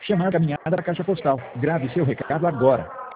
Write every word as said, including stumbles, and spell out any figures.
Chamar caminhada da caixa postal. Grave seu recado agora.